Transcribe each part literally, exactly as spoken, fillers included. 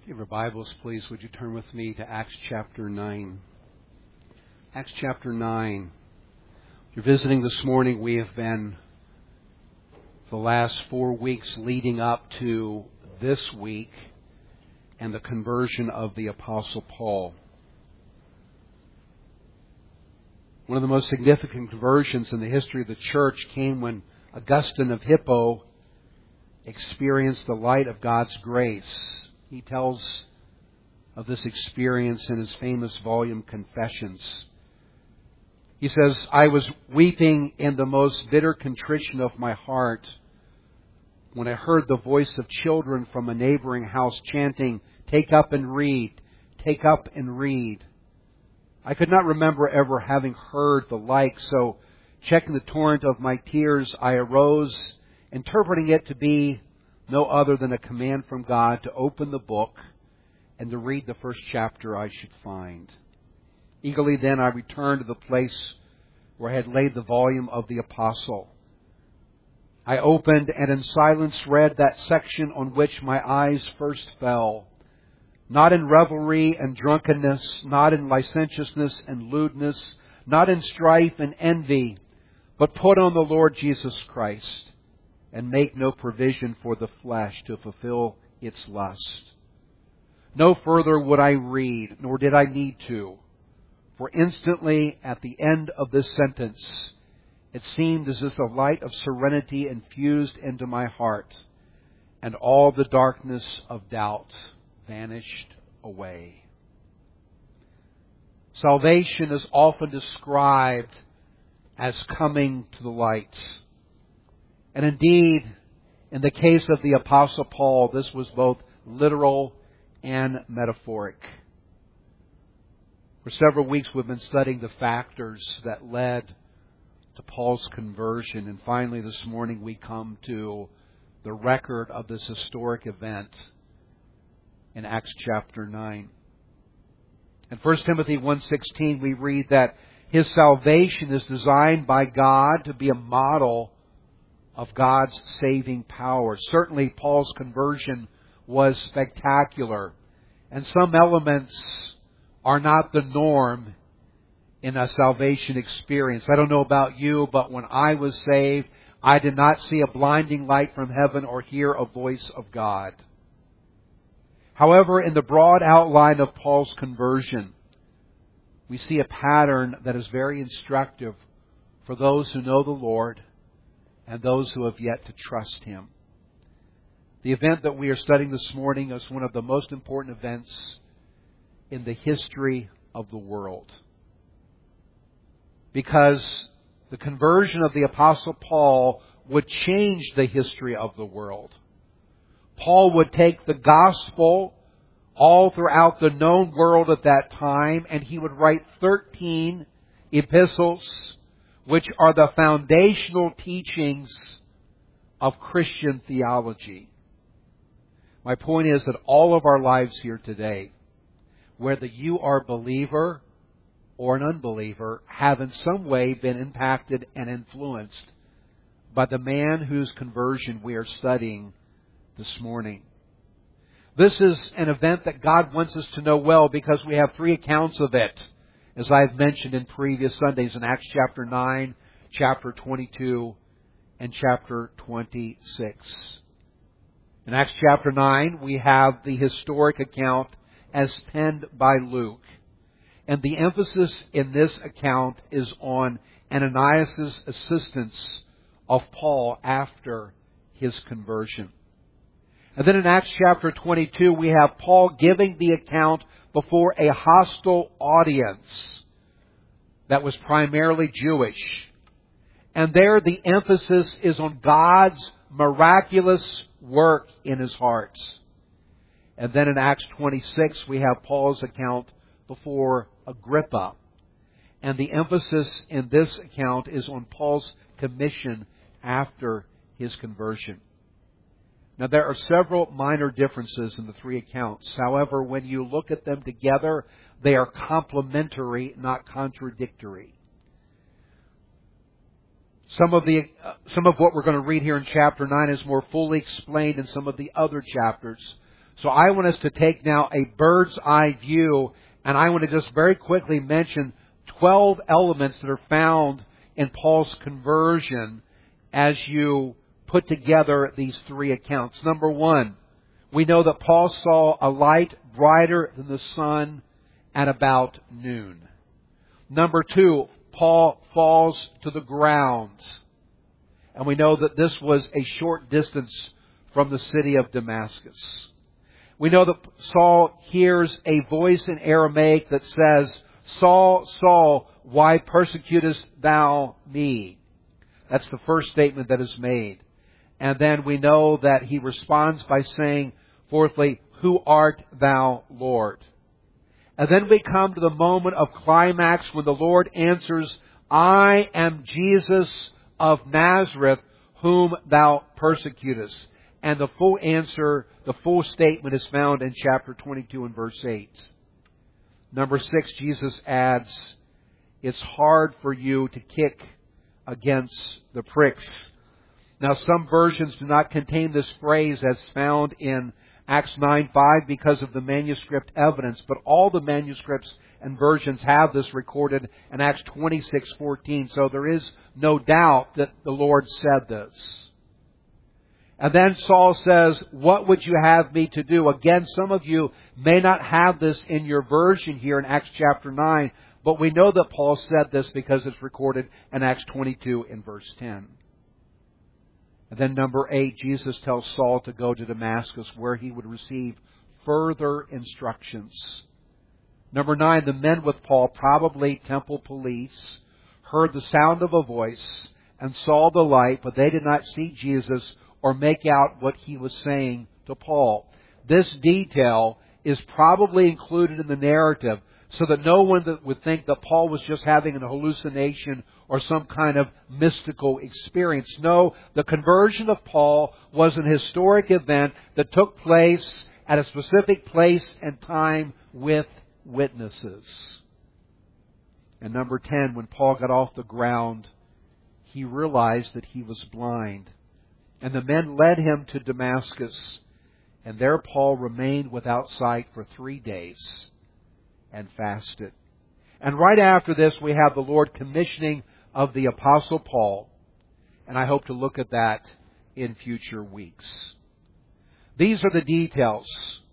If you have your Bibles, please, would you turn with me to Acts chapter nine? Acts chapter nine. If you're visiting this morning, we have been, for the last four weeks leading up to this week, and the conversion of the Apostle Paul. One of the most significant conversions in the history of the church came when Augustine of Hippo experienced the light of God's grace. He tells of this experience in his famous volume, Confessions. He says, "I was weeping in the most bitter contrition of my heart when I heard the voice of children from a neighboring house chanting, 'Take up and read, take up and read.' I could not remember ever having heard the like, so checking the torrent of my tears, I arose, interpreting it to be no other than a command from God to open the book and to read the first chapter I should find. Eagerly then I returned to the place where I had laid the volume of the Apostle. I opened and in silence read that section on which my eyes first fell. Not in revelry and drunkenness, not in licentiousness and lewdness, not in strife and envy, but put on the Lord Jesus Christ, and make no provision for the flesh to fulfill its lust. No further would I read, nor did I need to, for instantly at the end of this sentence, it seemed as if the light of serenity infused into my heart, and all the darkness of doubt vanished away." Salvation is often described as coming to the light. And indeed, in the case of the Apostle Paul, this was both literal and metaphoric. For several weeks we've been studying the factors that led to Paul's conversion. And finally this morning we come to the record of this historic event in Acts chapter nine. In First Timothy one sixteen we read that his salvation is designed by God to be a model of God's saving power. Certainly Paul's conversion was spectacular, and some elements are not the norm in a salvation experience. I don't know about you, but when I was saved, I did not see a blinding light from heaven or hear a voice of God. However, in the broad outline of Paul's conversion, we see a pattern that is very instructive for those who know the Lord and those who have yet to trust Him. The event that we are studying this morning is one of the most important events in the history of the world. Because the conversion of the Apostle Paul would change the history of the world. Paul would take the gospel all throughout the known world at that time, and he would write thirteen epistles, which are the foundational teachings of Christian theology. My point is that all of our lives here today, whether you are a believer or an unbeliever, have in some way been impacted and influenced by the man whose conversion we are studying this morning. This is an event that God wants us to know well because we have three accounts of it, as I've mentioned in previous Sundays, in Acts chapter nine, chapter twenty-two, and chapter twenty-six. In Acts chapter nine, we have the historic account as penned by Luke. And the emphasis in this account is on Ananias' assistance of Paul after his conversion. And then in Acts chapter twenty-two, we have Paul giving the account before a hostile audience that was primarily Jewish. And there the emphasis is on God's miraculous work in his heart. And then in Acts twenty-six, we have Paul's account before Agrippa. And the emphasis in this account is on Paul's commission after his conversion. Now, there are several minor differences in the three accounts. However, when you look at them together, they are complementary, not contradictory. Some of the uh, some of what we're going to read here in chapter nine is more fully explained in some of the other chapters. So I want us to take now a bird's eye view, and I want to just very quickly mention twelve elements that are found in Paul's conversion as you put together these three accounts. Number one, we know that Paul saw a light brighter than the sun at about noon. Number two, Paul falls to the ground. And we know that this was a short distance from the city of Damascus. We know that Saul hears a voice in Aramaic that says, "Saul, Saul, why persecutest thou me?" That's the first statement that is made. And then we know that he responds by saying, fourthly, "Who art thou, Lord?" And then we come to the moment of climax when the Lord answers, "I am Jesus of Nazareth, whom thou persecutest." And the full answer, the full statement is found in chapter twenty-two and verse eight. Number six, Jesus adds, "It's hard for you to kick against the pricks." Now, some versions do not contain this phrase as found in Acts nine five because of the manuscript evidence, but all the manuscripts and versions have this recorded in Acts twenty-six fourteen, so there is no doubt that the Lord said this. And then Saul says, "What would you have me to do?" Again, some of you may not have this in your version here in Acts chapter nine, but we know that Paul said this because it's recorded in Acts twenty-two in verse ten. And then number eight, Jesus tells Saul to go to Damascus where he would receive further instructions. Number nine, the men with Paul, probably temple police, heard the sound of a voice and saw the light, but they did not see Jesus or make out what he was saying to Paul. This detail is probably included in the narrative so that no one would think that Paul was just having an hallucination or some kind of mystical experience. No, the conversion of Paul was an historic event that took place at a specific place and time with witnesses. And number ten, when Paul got off the ground, he realized that he was blind. And the men led him to Damascus, and there Paul remained without sight for three days and fasted. And right after this, we have the Lord commissioning of the Apostle Paul, and I hope to look at that in future weeks. These are the details,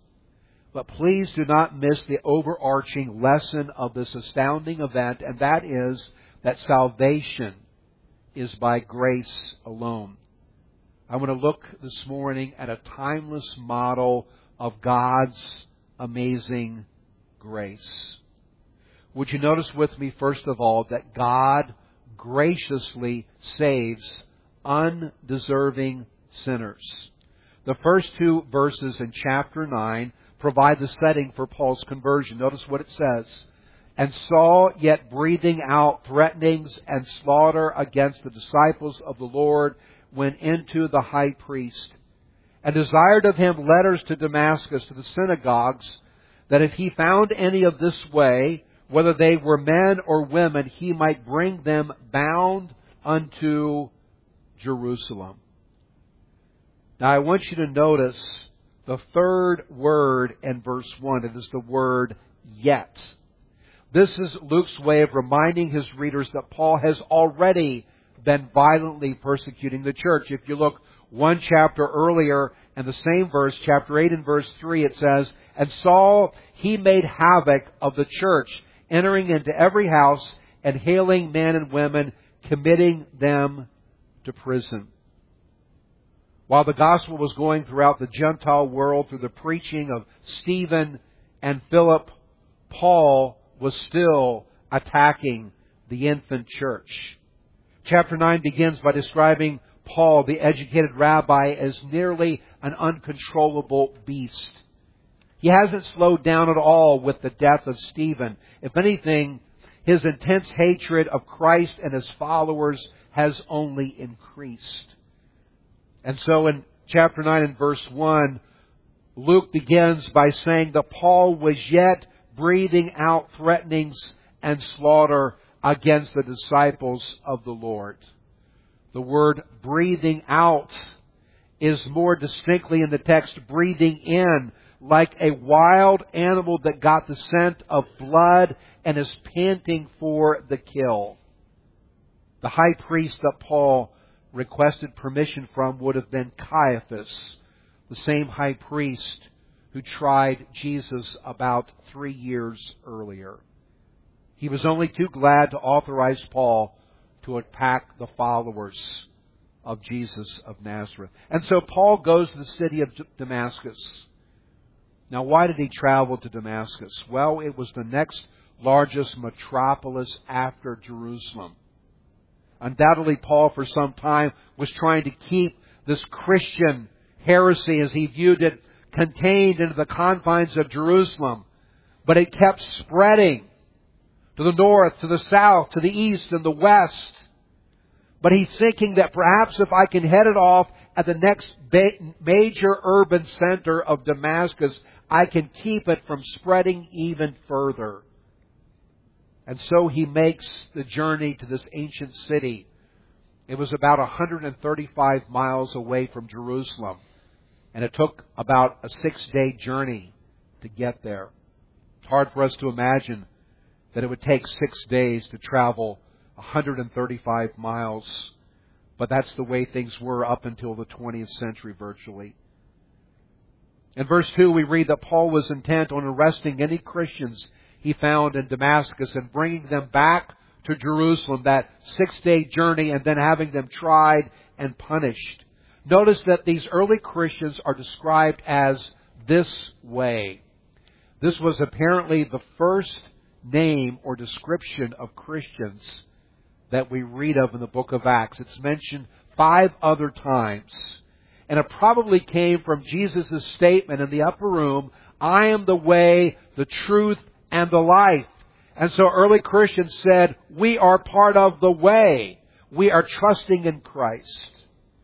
but please do not miss the overarching lesson of this astounding event, and that is that salvation is by grace alone. I want to look this morning at a timeless model of God's amazing grace. Would you notice with me, first of all, that God graciously saves undeserving sinners? The first two verses in chapter nine provide the setting for Paul's conversion. Notice what it says. "And Saul, yet breathing out threatenings and slaughter against the disciples of the Lord, went into the high priest, and desired of him letters to Damascus, to the synagogues, that if he found any of this way, whether they were men or women, he might bring them bound unto Jerusalem." Now I want you to notice the third word in verse one. It is the word "yet." This is Luke's way of reminding his readers that Paul has already been violently persecuting the church. If you look one chapter earlier in the same verse, chapter eight and verse three, it says, "And Saul, he made havoc of the church, entering into every house and hailing men and women, committing them to prison." While the gospel was going throughout the Gentile world through the preaching of Stephen and Philip, Paul was still attacking the infant church. Chapter nine begins by describing Paul, the educated rabbi, as nearly an uncontrollable beast. He hasn't slowed down at all with the death of Stephen. If anything, his intense hatred of Christ and His followers has only increased. And so in chapter nine and verse one, Luke begins by saying that Paul was yet breathing out threatenings and slaughter against the disciples of the Lord. The word breathing out is more distinctly in the text breathing in, like a wild animal that got the scent of blood and is panting for the kill. The high priest that Paul requested permission from would have been Caiaphas, the same high priest who tried Jesus about three years earlier. He was only too glad to authorize Paul to attack the followers of Jesus of Nazareth. And so Paul goes to the city of Damascus. Now, why did he travel to Damascus? Well, it was the next largest metropolis after Jerusalem. Undoubtedly, Paul, for some time, was trying to keep this Christian heresy, as he viewed it, contained into the confines of Jerusalem. But it kept spreading to the north, to the south, to the east, and the west. But he's thinking that perhaps if I can head it off at the next major urban center of Damascus, I can keep it from spreading even further. And so he makes the journey to this ancient city. It was about one hundred thirty-five miles away from Jerusalem. And it took about a six-day journey to get there. It's hard for us to imagine that it would take six days to travel one hundred thirty-five miles. But that's the way things were up until the twentieth century virtually. In verse two we read that Paul was intent on arresting any Christians he found in Damascus and bringing them back to Jerusalem, that six-day journey, and then having them tried and punished. Notice that these early Christians are described as this way. This was apparently the first name or description of Christians that we read of in the book of Acts. It's mentioned five other times. And it probably came from Jesus' statement in the upper room, I am the way, the truth, and the life. And so early Christians said, we are part of the way. We are trusting in Christ.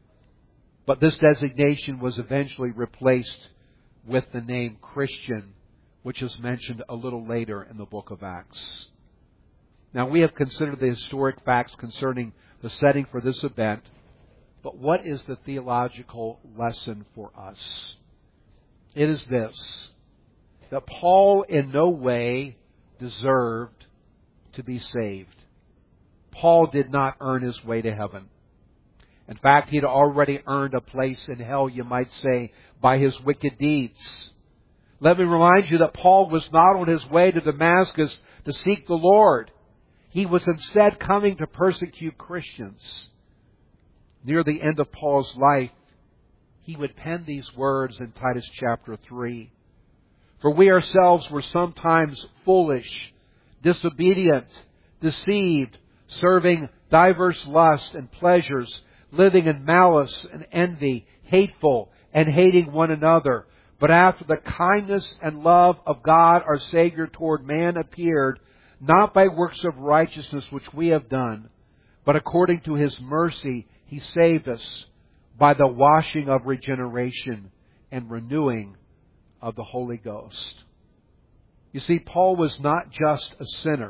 But this designation was eventually replaced with the name Christian, which is mentioned a little later in the book of Acts. Now, we have considered the historic facts concerning the setting for this event, but what is the theological lesson for us? It is this, that Paul in no way deserved to be saved. Paul did not earn his way to heaven. In fact, he had already earned a place in hell, you might say, by his wicked deeds. Let me remind you that Paul was not on his way to Damascus to seek the Lord. He was instead coming to persecute Christians. Near the end of Paul's life, he would pen these words in Titus chapter three. For we ourselves were sometimes foolish, disobedient, deceived, serving diverse lusts and pleasures, living in malice and envy, hateful and hating one another. But after the kindness and love of God our Savior toward man appeared, not by works of righteousness which we have done, but according to His mercy He saved us by the washing of regeneration and renewing of the Holy Ghost. You see, Paul was not just a sinner.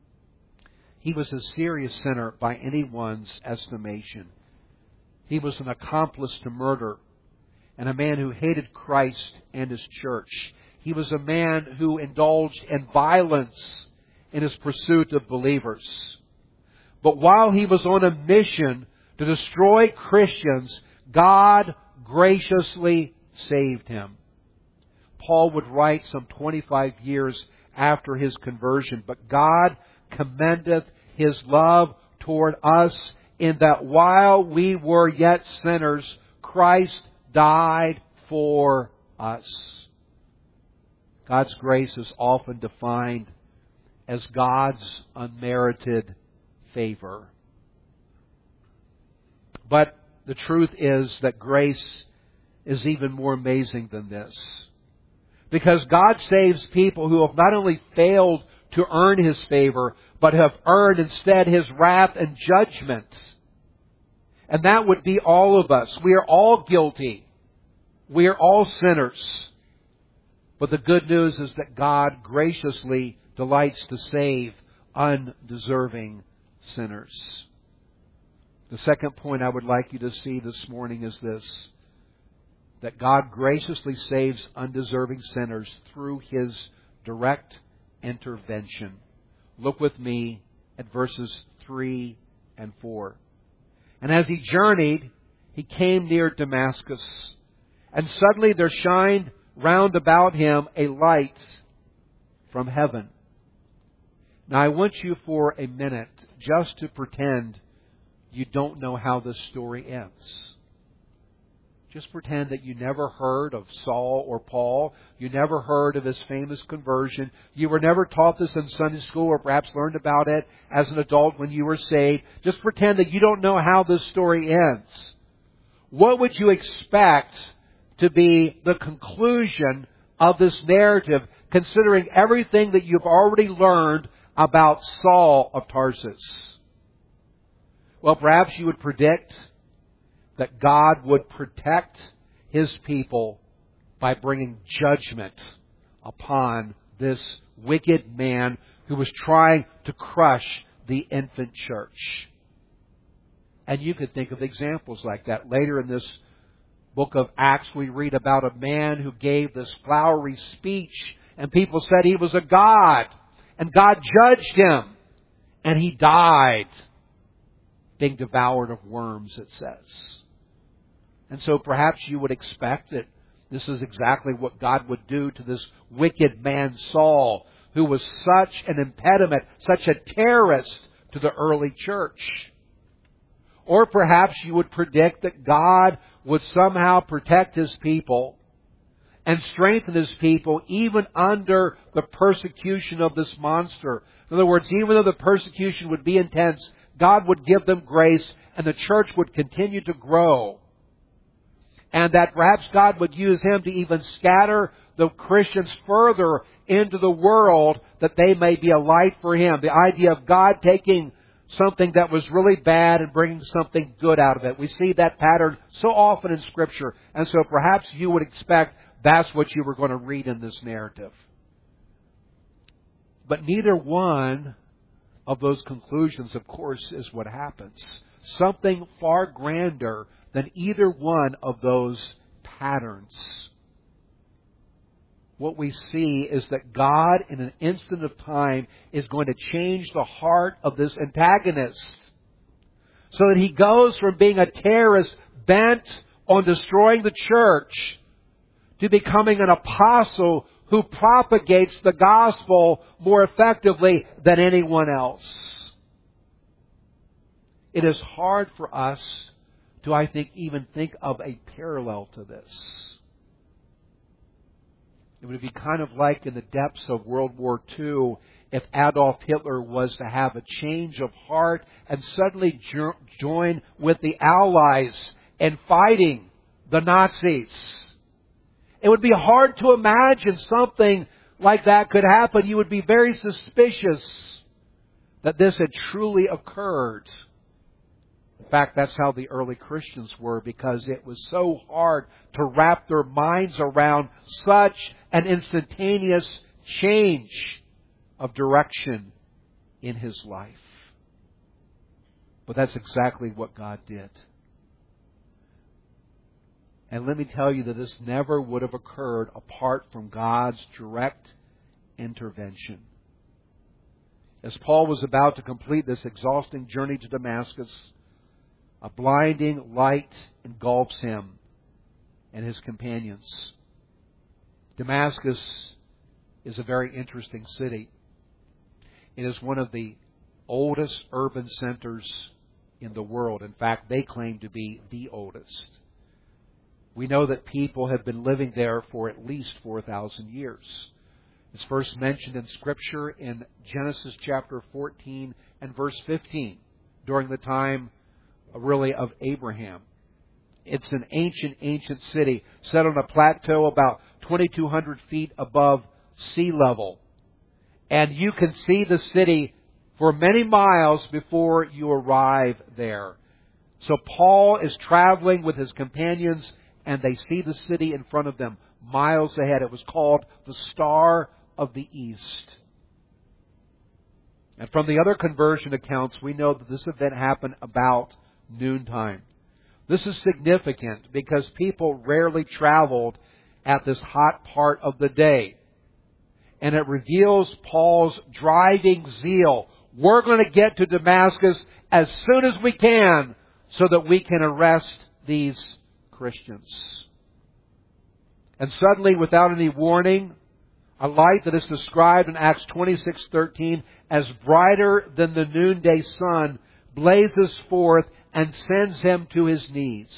He was a serious sinner by anyone's estimation. He was an accomplice to murder and a man who hated Christ and His church. He was a man who indulged in violence in his pursuit of believers. But while he was on a mission to destroy Christians, God graciously saved him. Paul would write some twenty-five years after his conversion, but God commendeth His love toward us in that while we were yet sinners, Christ died for us. God's grace is often defined as God's unmerited favor. But the truth is that grace is even more amazing than this. Because God saves people who have not only failed to earn His favor, but have earned instead His wrath and judgment. And that would be all of us. We are all guilty. We are all sinners. But the good news is that God graciously delights to save undeserving sinners. The second point I would like you to see this morning is this. that God graciously saves undeserving sinners through His direct intervention. Look with me at verses three and four. And as he journeyed, he came near Damascus, and suddenly there shined round about him a light from heaven. Now I want you for a minute just to pretend you don't know how this story ends. Just pretend that you never heard of Saul or Paul. You never heard of his famous conversion. You were never taught this in Sunday school, or perhaps learned about it as an adult when you were saved. Just pretend that you don't know how this story ends. What would you expect to be the conclusion of this narrative, considering everything that you've already learned about Saul of Tarsus? Well, perhaps you would predict that God would protect His people by bringing judgment upon this wicked man who was trying to crush the infant church. And you could think of examples like that. Later in this book of Acts, we read about a man who gave this flowery speech, and people said he was a god, and God judged him, and he died, being devoured of worms, it says. And so perhaps you would expect that this is exactly what God would do to this wicked man Saul, who was such an impediment, such a terrorist to the early church. Or perhaps you would predict that God would somehow protect His people and strengthen His people even under the persecution of this monster. In other words, even though the persecution would be intense, God would give them grace and the church would continue to grow. And that perhaps God would use him to even scatter the Christians further into the world, that they may be a light for Him. The idea of God taking something that was really bad and bringing something good out of it. We see that pattern so often in Scripture. And so perhaps you would expect that's what you were going to read in this narrative. But neither one of those conclusions, of course, is what happens. Something far grander than either one of those patterns. What we see is that God, in an instant of time, is going to change the heart of this antagonist, so that he goes from being a terrorist bent on destroying the church to becoming an apostle who propagates the gospel more effectively than anyone else. It is hard for us to, I think, even think of a parallel to this. It would be kind of like in the depths of World War Two if Adolf Hitler was to have a change of heart and suddenly jo- join with the Allies in fighting the Nazis. It would be hard to imagine something like that could happen. You would be very suspicious that this had truly occurred. In fact, that's how the early Christians were, because it was so hard to wrap their minds around such an instantaneous change of direction in his life. But that's exactly what God did. And let me tell you that this never would have occurred apart from God's direct intervention. As Paul was about to complete this exhausting journey to Damascus, a blinding light engulfs him and his companions. Damascus is a very interesting city. It is one of the oldest urban centers in the world. In fact, they claim to be the oldest. We know that people have been living there for at least four thousand years. It's first mentioned in Scripture in Genesis chapter fourteen and verse fifteen, during the time really of Abraham. It's an ancient, ancient city set on a plateau about twenty-two hundred feet above sea level. And you can see the city for many miles before you arrive there. So Paul is traveling with his companions, and they see the city in front of them, miles ahead. It was called the Star of the East. And from the other conversion accounts, we know that this event happened about noontime. This is significant because people rarely traveled at this hot part of the day. And it reveals Paul's driving zeal. We're going to get to Damascus as soon as we can so that we can arrest these Christians. And suddenly, without any warning, a light that is described in Acts twenty-six thirteen as brighter than the noonday sun blazes forth and sends him to his knees.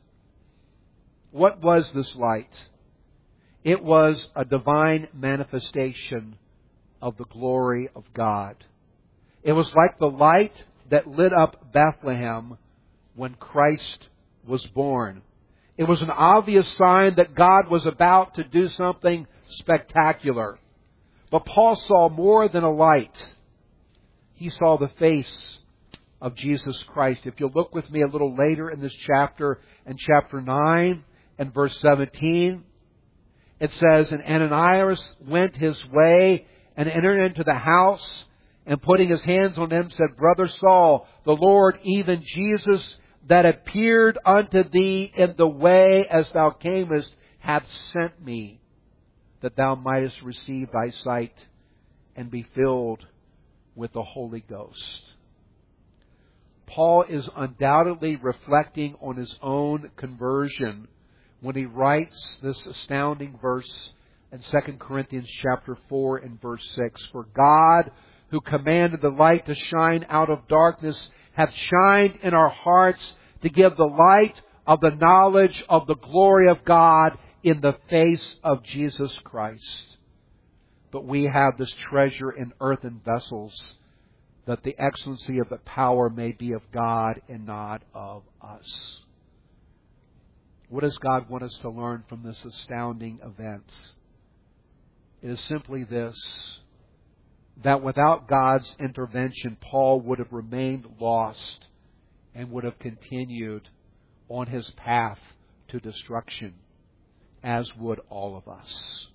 What was this light? It was a divine manifestation of the glory of God. It was like the light that lit up Bethlehem when Christ was born. It was an obvious sign that God was about to do something spectacular. But Paul saw more than a light. He saw the face of Jesus Christ. If you'll look with me a little later in this chapter, in chapter nine and verse seventeen, it says, And Ananias went his way and entered into the house, and putting his hands on him said, Brother Saul, the Lord, even Jesus, that appeared unto thee in the way as thou camest, hath sent me, that thou mightest receive thy sight and be filled with the Holy Ghost. Paul is undoubtedly reflecting on his own conversion when he writes this astounding verse in Second Corinthians chapter four and verse six. For God, who commanded the light to shine out of darkness, hath shined in our hearts to give the light of the knowledge of the glory of God in the face of Jesus Christ. But we have this treasure in earthen vessels, that the excellency of the power may be of God and not of us. What does God want us to learn from this astounding event? It is simply this, that without God's intervention, Paul would have remained lost and would have continued on his path to destruction, as would all of us.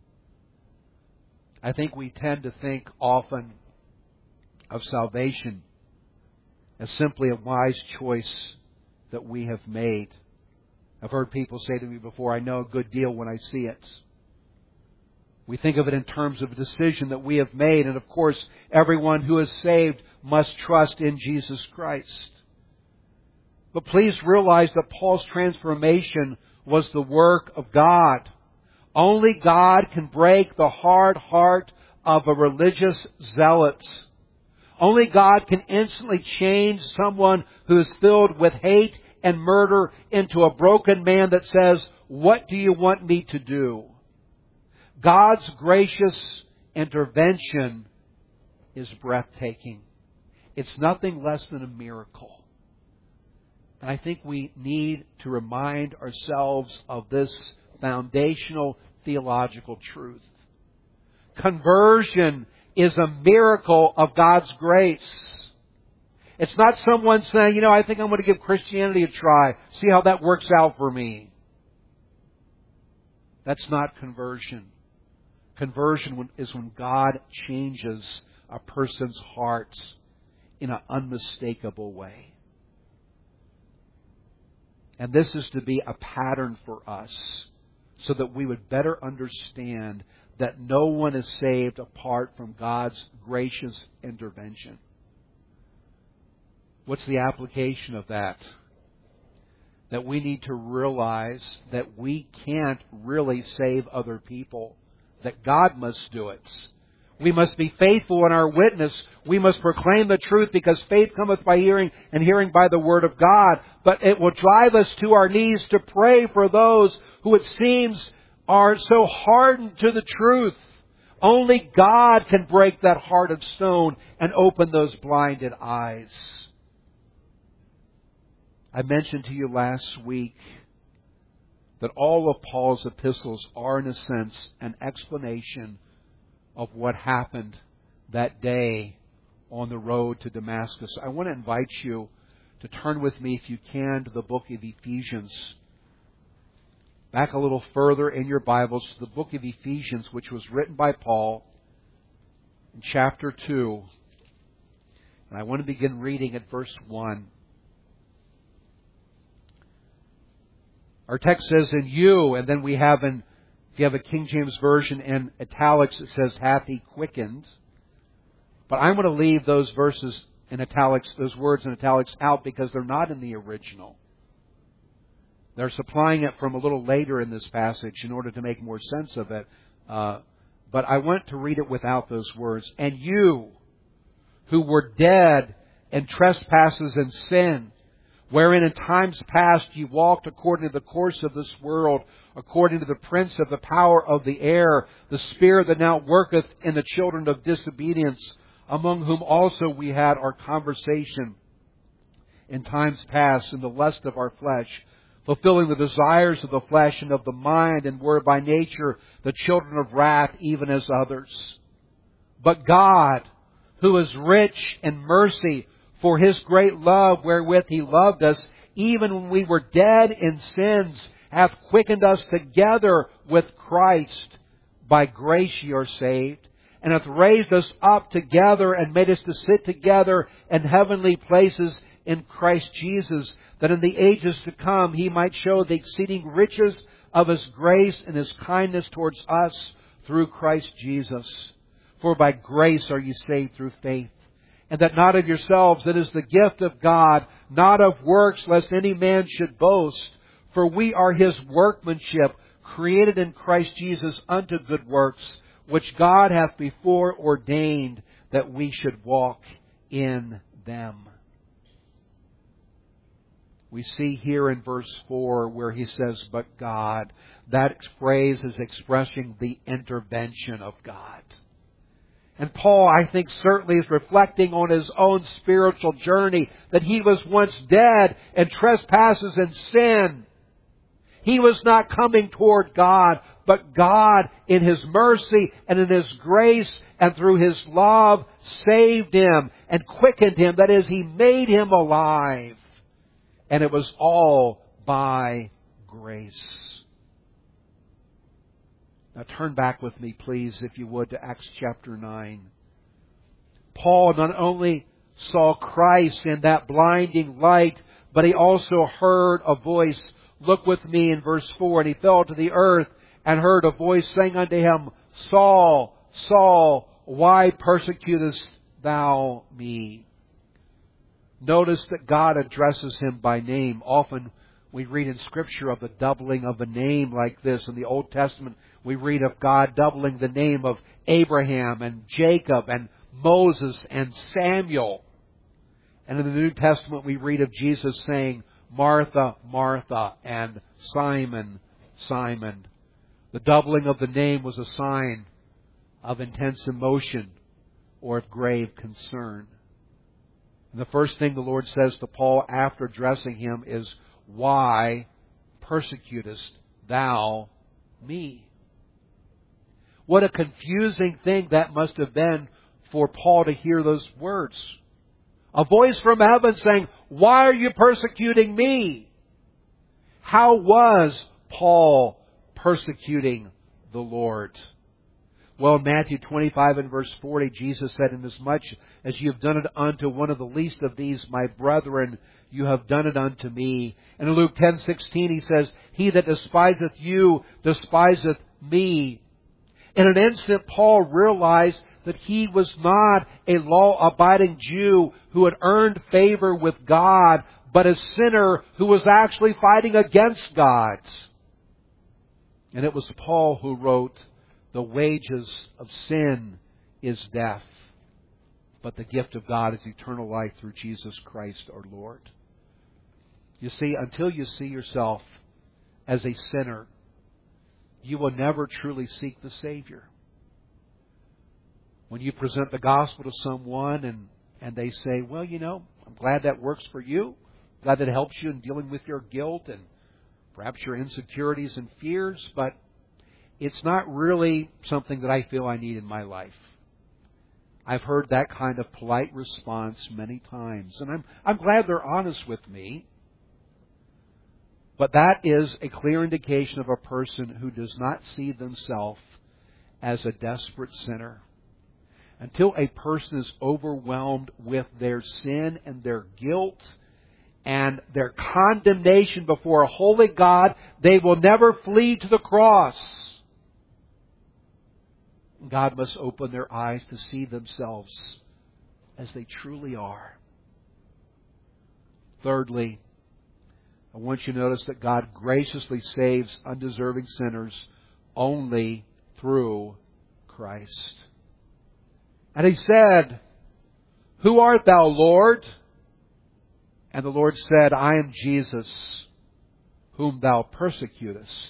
I think we tend to think often of salvation as simply a wise choice that we have made. I've heard people say to me before, I know a good deal when I see it. We think of it in terms of a decision that we have made, and of course, everyone who is saved must trust in Jesus Christ. But please realize that Paul's transformation was the work of God. Only God can break the hard heart of a religious zealot. Only God can instantly change someone who is filled with hate and murder into a broken man that says, What do you want me to do? God's gracious intervention is breathtaking. It's nothing less than a miracle. And I think we need to remind ourselves of this foundational theological truth. Conversion is a miracle of God's grace. It's not someone saying, you know, I think I'm going to give Christianity a try. See how that works out for me. That's not conversion. Conversion is when God changes a person's heart in an unmistakable way. And this is to be a pattern for us so that we would better understand that no one is saved apart from God's gracious intervention. What's the application of that? That we need to realize that we can't really save other people, that God must do it. We must be faithful in our witness. We must proclaim the truth, because faith cometh by hearing, and hearing by the word of God. But it will drive us to our knees to pray for those who it seems are so hardened to the truth. Only God can break that heart of stone and open those blinded eyes. I mentioned to you last week that all of Paul's epistles are, in a sense, an explanation of what happened that day on the road to Damascus. I want to invite you to turn with me, if you can, to the book of Ephesians. Back a little further in your Bibles to the book of Ephesians, which was written by Paul in chapter two. And I want to begin reading at verse one. Our text says in you, and then we have in, if you have a King James Version in italics, it says hath He quickened. But I'm going to leave those verses in italics, those words in italics out because they're not in the original. They're supplying it from a little later in this passage in order to make more sense of it. Uh, but I want to read it without those words. And you, who were dead in trespasses and sin, wherein in times past you walked according to the course of this world, according to the prince of the power of the air, the spirit that now worketh in the children of disobedience, among whom also we had our conversation in times past in the lust of our flesh, fulfilling the desires of the flesh and of the mind, and were by nature the children of wrath, even as others. But God, who is rich in mercy, for His great love wherewith He loved us, even when we were dead in sins, hath quickened us together with Christ. By grace ye are saved, and hath raised us up together, and made us to sit together in heavenly places in Christ Jesus, that in the ages to come He might show the exceeding riches of His grace and His kindness towards us through Christ Jesus. For by grace are ye saved through faith, and that not of yourselves, that is the gift of God, not of works, lest any man should boast. For we are His workmanship, created in Christ Jesus unto good works, which God hath before ordained that we should walk in them. We see here in verse four where he says, but God. That phrase is expressing the intervention of God. And Paul, I think, certainly is reflecting on his own spiritual journey, that he was once dead in trespasses and sin. He was not coming toward God, but God, in His mercy and in His grace and through His love, saved him and quickened him. That is, He made him alive. And it was all by grace. Now turn back with me, please, if you would, to Acts chapter nine. Paul not only saw Christ in that blinding light, but he also heard a voice. Look with me in verse four. And he fell to the earth and heard a voice saying unto him, Saul, Saul, why persecutest thou me? Notice that God addresses him by name. Often we read in Scripture of the doubling of a name like this. In the Old Testament, we read of God doubling the name of Abraham and Jacob and Moses and Samuel. And in the New Testament, we read of Jesus saying, Martha, Martha, and Simon, Simon. The doubling of the name was a sign of intense emotion or of grave concern. And the first thing the Lord says to Paul after addressing him is, why persecutest thou me? What a confusing thing that must have been for Paul to hear those words. A voice from heaven saying, why are you persecuting me? How was Paul persecuting the Lord? Well, in Matthew twenty-five and verse forty, Jesus said, inasmuch as you have done it unto one of the least of these, my brethren, you have done it unto me. And in Luke ten sixteen, He says, he that despiseth you, despiseth me. In an instant, Paul realized that he was not a law-abiding Jew who had earned favor with God, but a sinner who was actually fighting against God. And it was Paul who wrote, the wages of sin is death, but the gift of God is eternal life through Jesus Christ our Lord. You see, until you see yourself as a sinner, you will never truly seek the Savior. When you present the gospel to someone and, and they say, well, you know, I'm glad that works for you. Glad that helps you in dealing with your guilt and perhaps your insecurities and fears, but it's not really something that I feel I need in my life. I've heard that kind of polite response many times, and I'm, I'm glad they're honest with me. But that is a clear indication of a person who does not see themselves as a desperate sinner. Until a person is overwhelmed with their sin and their guilt and their condemnation before a holy God, they will never flee to the cross. God must open their eyes to see themselves as they truly are. Thirdly, I want you to notice that God graciously saves undeserving sinners only through Christ. And he said, "Who art thou, Lord?" And the Lord said, "I am Jesus, whom thou persecutest."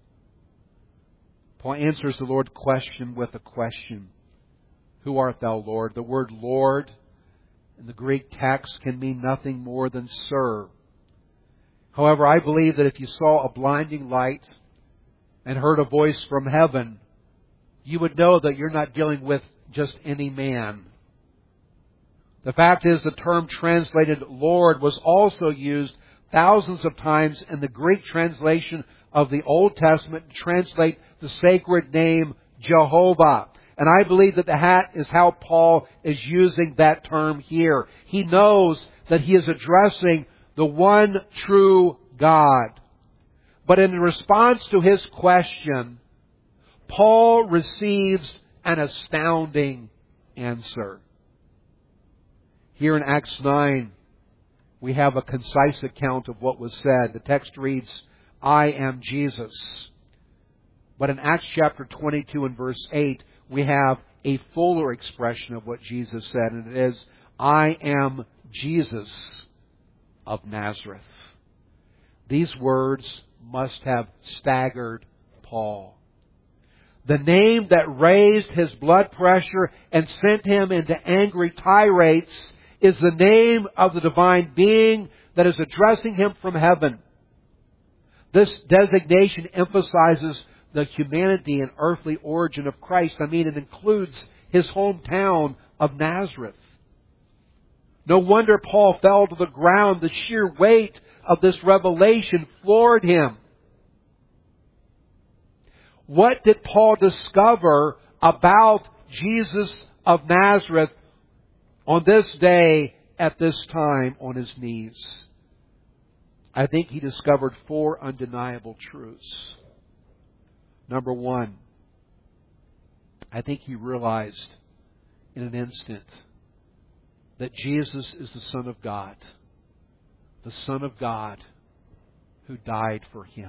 Paul answers the Lord's question with a question. Who art thou, Lord? The word Lord in the Greek text can mean nothing more than sir. However, I believe that if you saw a blinding light and heard a voice from heaven, you would know that you're not dealing with just any man. The fact is, the term translated Lord was also used thousands of times in the Greek translation of the Old Testament to translate the sacred name Jehovah. And I believe that that is how Paul is using that term here. He knows that he is addressing the one true God. But in response to his question, Paul receives an astounding answer. Here in Acts nine, we have a concise account of what was said. The text reads, "I am Jesus." But in Acts chapter twenty-two and verse eight, we have a fuller expression of what Jesus said, and it is, "I am Jesus of Nazareth." These words must have staggered Paul. The name that raised his blood pressure and sent him into angry tirades is the name of the divine being that is addressing him from heaven. This designation emphasizes the humanity and earthly origin of Christ. I mean, it includes his hometown of Nazareth. No wonder Paul fell to the ground. The sheer weight of this revelation floored him. What did Paul discover about Jesus of Nazareth on this day, at this time, on his knees? I think he discovered four undeniable truths. Number one, I think he realized in an instant that Jesus is the Son of God. The Son of God who died for him.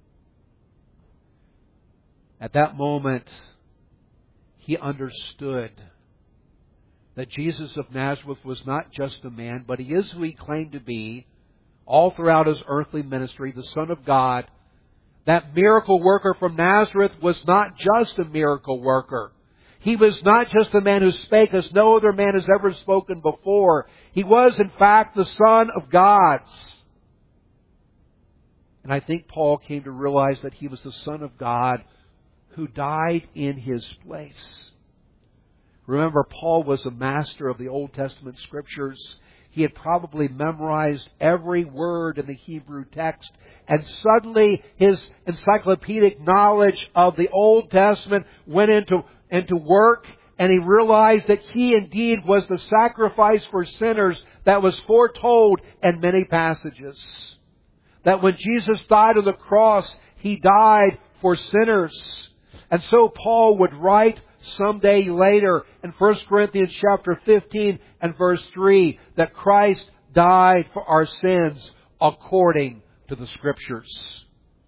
At that moment, he understood that Jesus of Nazareth was not just a man, but he is who he claimed to be all throughout his earthly ministry, the Son of God. That miracle worker from Nazareth was not just a miracle worker. He was not just a man who spake as no other man has ever spoken before. He was, in fact, the Son of God. And I think Paul came to realize that he was the Son of God who died in his place. Remember, Paul was a master of the Old Testament Scriptures. He had probably memorized every word in the Hebrew text. And suddenly his encyclopedic knowledge of the Old Testament went into, into work. And he realized that he indeed was the sacrifice for sinners that was foretold in many passages. That when Jesus died on the cross, He died for sinners. And so Paul would write someday later in First Corinthians chapter fifteen and verse three that Christ died for our sins according to the Scriptures.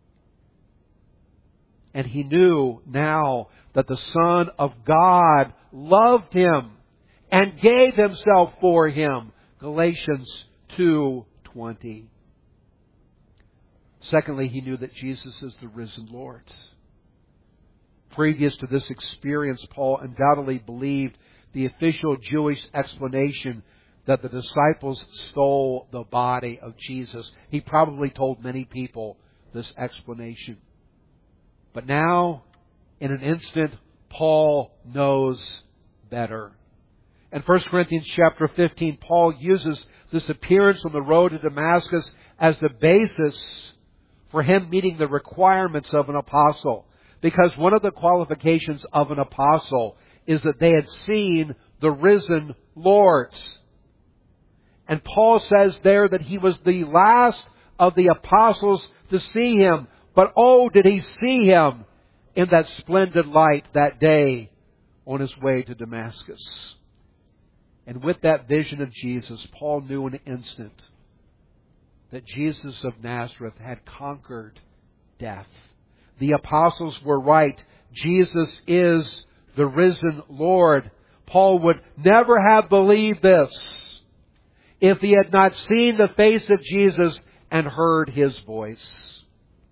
And he knew now that the Son of God loved him and gave Himself for him. Galatians two twenty. Secondly, he knew that Jesus is the risen Lord. Previous to this experience, Paul undoubtedly believed the official Jewish explanation that the disciples stole the body of Jesus. He probably told many people this explanation. But now, in an instant, Paul knows better. In First Corinthians chapter fifteen, Paul uses this appearance on the road to Damascus as the basis for him meeting the requirements of an apostle. Because one of the qualifications of an apostle is that they had seen the risen Lord. And Paul says there that he was the last of the apostles to see Him. But oh, did he see Him in that splendid light that day on his way to Damascus. And with that vision of Jesus, Paul knew in an instant that Jesus of Nazareth had conquered death. The apostles were right. Jesus is the risen Lord. Paul would never have believed this if he had not seen the face of Jesus and heard His voice.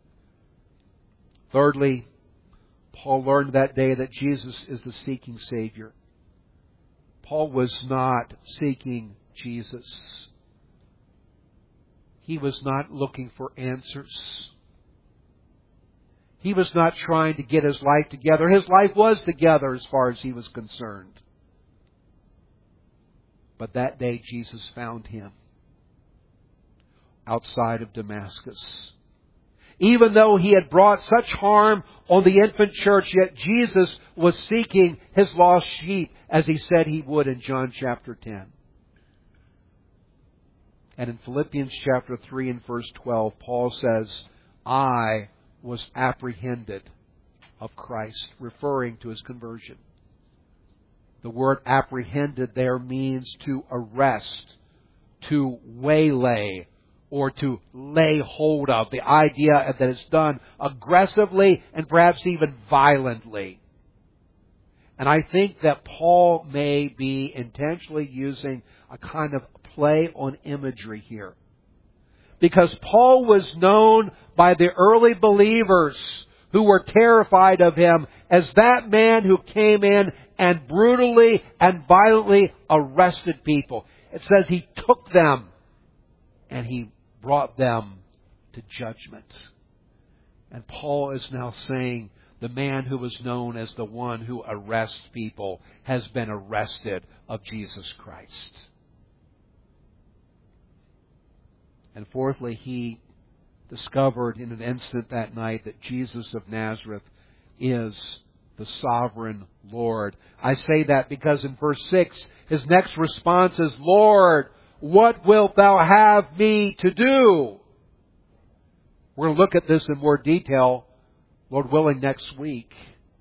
Thirdly, Paul learned that day that Jesus is the seeking Savior. Paul was not seeking Jesus. He was not looking for answers. He was not trying to get his life together. His life was together as far as he was concerned. But that day Jesus found him outside of Damascus. Even though he had brought such harm on the infant church, yet Jesus was seeking His lost sheep as He said He would in John chapter ten. And in Philippians chapter three and verse twelve, Paul says, I was apprehended of Christ, referring to his conversion. The word apprehended there means to arrest, to waylay, or to lay hold of. The idea that it's done aggressively and perhaps even violently. And I think that Paul may be intentionally using a kind of play on imagery here. Because Paul was known by the early believers who were terrified of him as that man who came in and brutally and violently arrested people. It says he took them and he brought them to judgment. And Paul is now saying the man who was known as the one who arrests people has been arrested of Jesus Christ. And fourthly, he discovered in an instant that night that Jesus of Nazareth is the sovereign Lord. I say that because in verse six, his next response is, Lord, what wilt Thou have me to do? We're going to look at this in more detail, Lord willing, next week.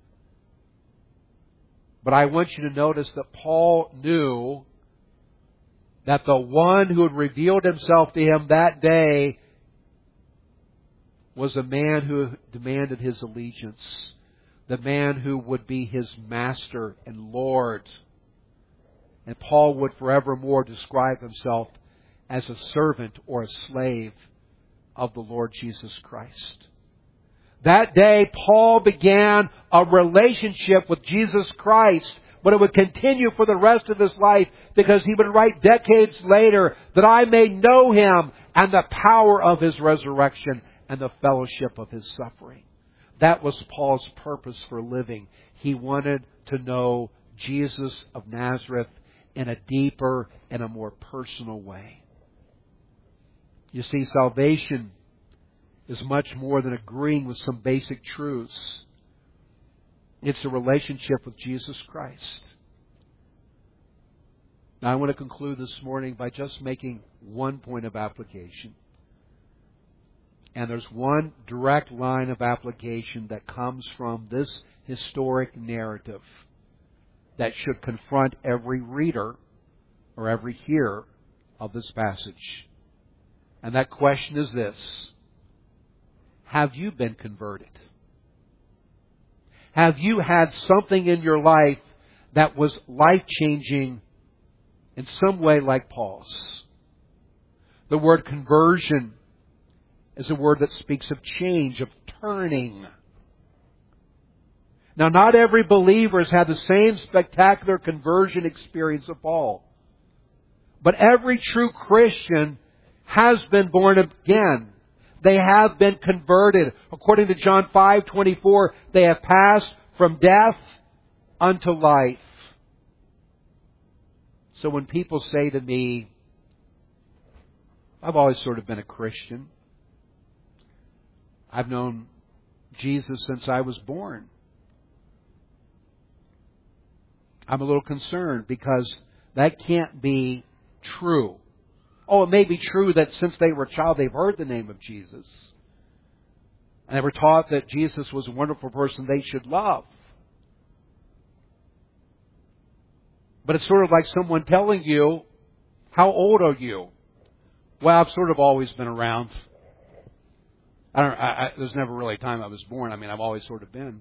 But I want you to notice that Paul knew that the one who had revealed Himself to him that day was a man who demanded his allegiance. The man who would be his master and Lord. And Paul would forevermore describe himself as a servant or a slave of the Lord Jesus Christ. That day, Paul began a relationship with Jesus Christ, but it would continue for the rest of his life because he would write decades later that I may know Him and the power of His resurrection and the fellowship of His suffering. That was Paul's purpose for living. He wanted to know Jesus of Nazareth in a deeper and a more personal way. You see, salvation is much more than agreeing with some basic truths. It's a relationship with Jesus Christ. Now I want to conclude this morning by just making one point of application. And there's one direct line of application that comes from this historic narrative that should confront every reader or every hearer of this passage. And that question is this: have you been converted? Have you had something in your life that was life-changing in some way like Paul's? The word conversion is a word that speaks of change, of turning. Now, not every believer has had the same spectacular conversion experience of Paul. But every true Christian has been born again. They have been converted. According to John five twenty-four, they have passed from death unto life. So when people say to me, I've always sort of been a Christian. I've known Jesus since I was born. I'm a little concerned because that can't be true. Oh, it may be true that since they were a child, they've heard the name of Jesus. And they were taught that Jesus was a wonderful person they should love. But it's sort of like someone telling you, how old are you? Well, I've sort of always been around. I don't. I, I, there's never really a time I was born. I mean, I've always sort of been.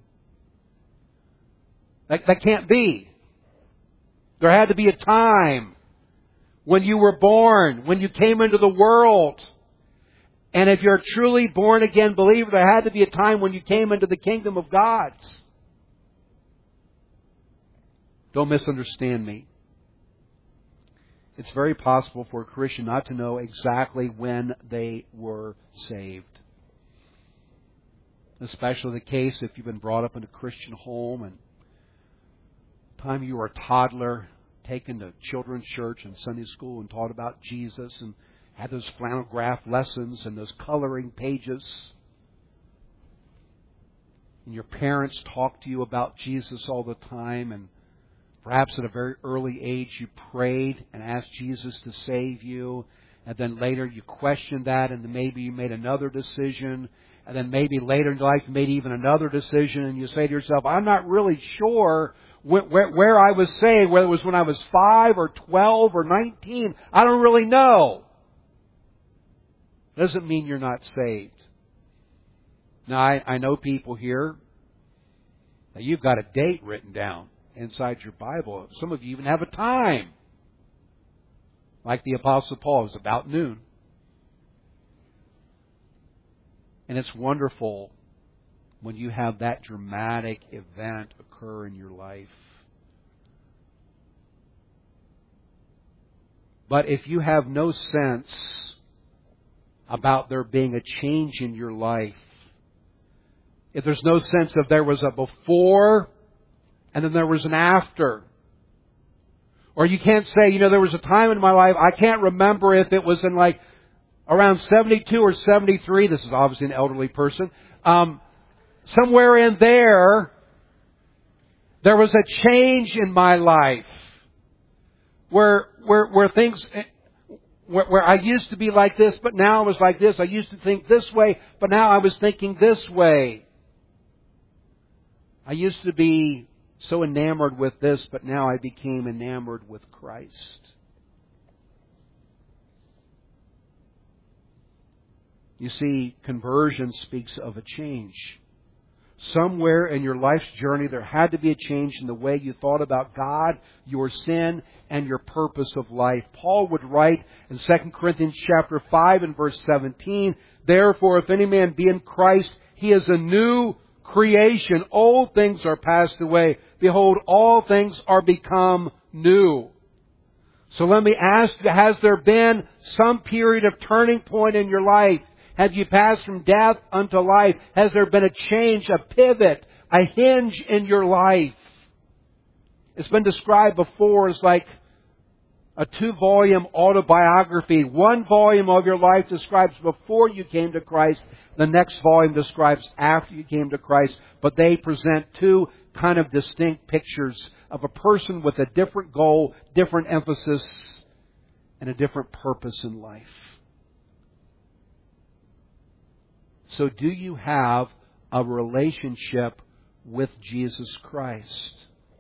That, that can't be. There had to be a time when you were born, when you came into the world. And if you're a truly born again believer, there had to be a time when you came into the kingdom of God. Don't misunderstand me. It's very possible for a Christian not to know exactly when they were saved. Especially the case if you've been brought up in a Christian home and the time you were a toddler, taken to children's church and Sunday school and taught about Jesus and had those flannel graph lessons and those coloring pages. And your parents talked to you about Jesus all the time, and perhaps at a very early age you prayed and asked Jesus to save you, and then later you questioned that, and then maybe you made another decision, and then maybe later in life you made even another decision, and you say to yourself, I'm not really sure where, where, where I was saved, whether it was when I was five or twelve or nineteen. I don't really know. Doesn't mean you're not saved. Now, I, I know people here that you've got a date written down inside your Bible. Some of you even have a time. Like the Apostle Paul, it was about noon. And it's wonderful when you have that dramatic event occur in your life. But if you have no sense about there being a change in your life, if there's no sense of there was a before and then there was an after, or you can't say, you know, there was a time in my life, I can't remember if it was in like around seventy-two or seventy-three, this is obviously an elderly person, um, somewhere in there, there was a change in my life where where where things, where, where I used to be like this, but now I was like this. I used to think this way, but now I was thinking this way. I used to be so enamored with this, but now I became enamored with Christ. You see, conversion speaks of a change. Somewhere in your life's journey, there had to be a change in the way you thought about God, your sin, and your purpose of life. Paul would write in Second Corinthians chapter five and verse seventeen, therefore, if any man be in Christ, he is a new creation. Old things are passed away. Behold, all things are become new. So let me ask you, has there been some period of turning point in your life? Have you passed from death unto life? Has there been a change, a pivot, a hinge in your life? It's been described before as like a two-volume autobiography. One volume of your life describes before you came to Christ. The next volume describes after you came to Christ. But they present two kind of distinct pictures of a person with a different goal, different emphasis, and a different purpose in life. So do you have a relationship with Jesus Christ?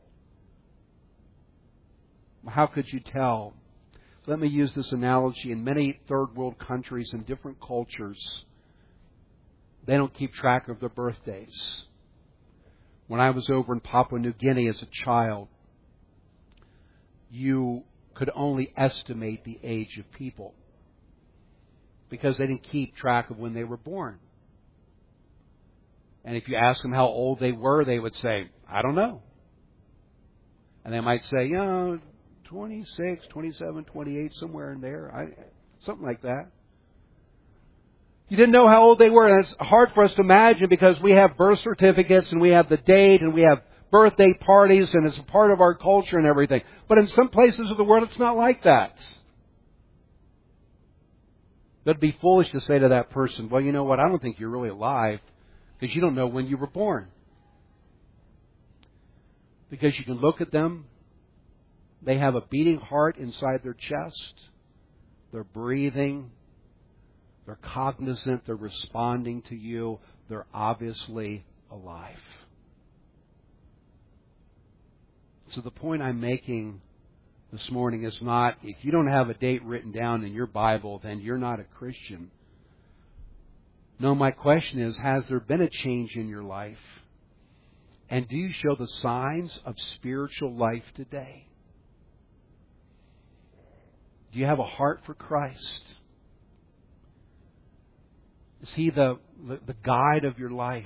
How could you tell? Let me use this analogy. In many third world countries and different cultures, they don't keep track of their birthdays. When I was over in Papua New Guinea as a child, you could only estimate the age of people because they didn't keep track of when they were born. And if you ask them how old they were, they would say, I don't know. And they might say, you know, twenty-six, twenty-seven, twenty-eight, somewhere in there. I, something like that. You didn't know how old they were. And it's hard for us to imagine because we have birth certificates and we have the date and we have birthday parties and it's a part of our culture and everything. But in some places of the world, it's not like that. It'd be foolish to say to that person, well, you know what, I don't think you're really alive. Because you don't know when you were born. Because you can look at them. They have a beating heart inside their chest. they're breathing, they're cognizant, they're responding to you, they're obviously alive. So the point I'm making this morning is not, if you don't have a date written down in your Bible, then you're not a Christian. No, my question is, has there been a change in your life? And do you show the signs of spiritual life today? Do you have a heart for Christ? Is He the, the, the guide of your life?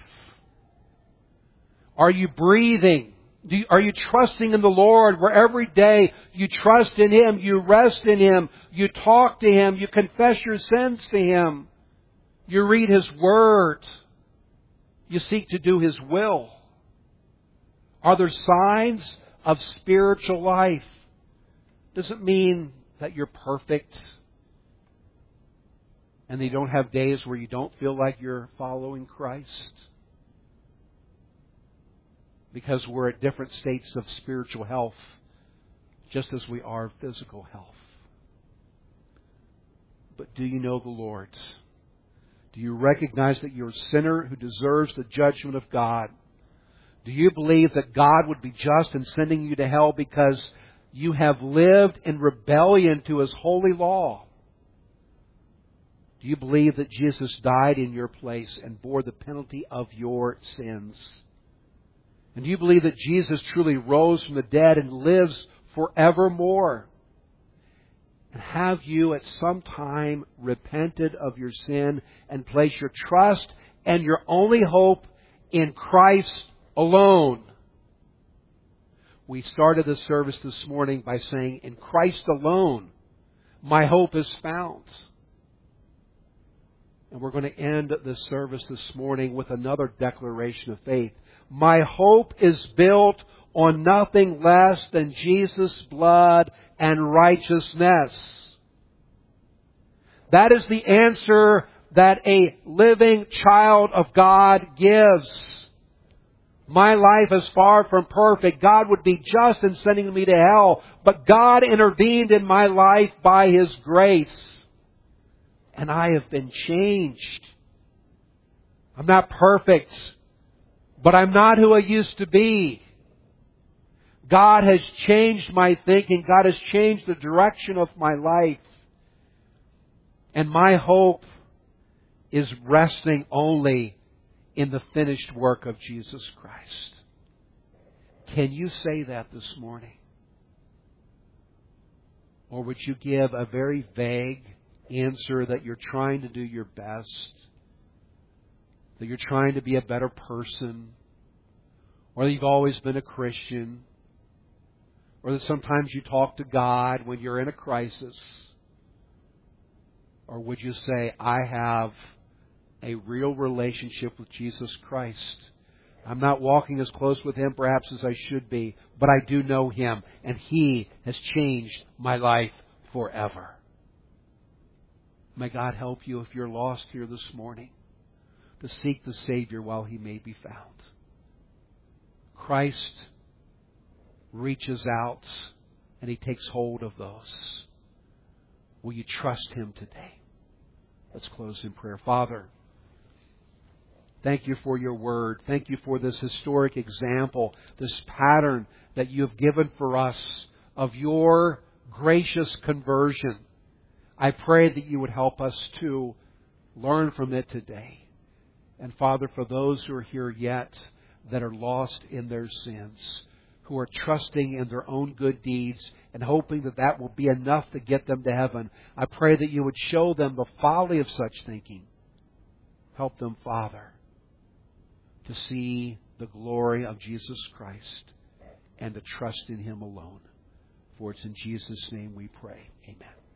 Are you breathing? Do you, are you trusting in the Lord where every day you trust in Him, you rest in Him, you talk to Him, you confess your sins to Him, you read His Word, you seek to do His will? Are there signs of spiritual life? Does it mean that you're perfect and that you don't have days where you don't feel like you're following Christ? Because we're at different states of spiritual health, just as we are of physical health. But do you know the Lord? Do you recognize that you're a sinner who deserves the judgment of God? Do you believe that God would be just in sending you to hell because you have lived in rebellion to His holy law? Do you believe that Jesus died in your place and bore the penalty of your sins? And do you believe that Jesus truly rose from the dead and lives forevermore? And have you at some time repented of your sin and placed your trust and your only hope in Christ alone? We started the service this morning by saying, in Christ alone, my hope is found. And we're going to end this service this morning with another declaration of faith. My hope is built on nothing less than Jesus' blood and righteousness. That is the answer that a living child of God gives. My life is far from perfect. God would be just in sending me to hell. But God intervened in my life by His grace. And I have been changed. I'm not perfect, but I'm not who I used to be. God has changed my thinking. God has changed the direction of my life. And my hope is resting only in the finished work of Jesus Christ. Can you say that this morning? Or would you give a very vague answer that you're trying to do your best, that you're trying to be a better person, or that you've always been a Christian, or that sometimes you talk to God when you're in a crisis? Or would you say, I have a real relationship with Jesus Christ. I'm not walking as close with Him perhaps as I should be, but I do know Him, and He has changed my life forever. May God help you if you're lost here this morning to seek the Savior while He may be found. Christ reaches out and He takes hold of those. Will you trust Him today? Let's close in prayer. Father, thank You for Your Word. Thank You for this historic example, this pattern that You have given for us of Your gracious conversion. I pray that You would help us to learn from it today. And Father, for those who are here yet that are lost in their sins, who are trusting in their own good deeds and hoping that that will be enough to get them to heaven, I pray that You would show them the folly of such thinking. Help them, Father, to see the glory of Jesus Christ and to trust in Him alone. For it's in Jesus' name we pray. Amen.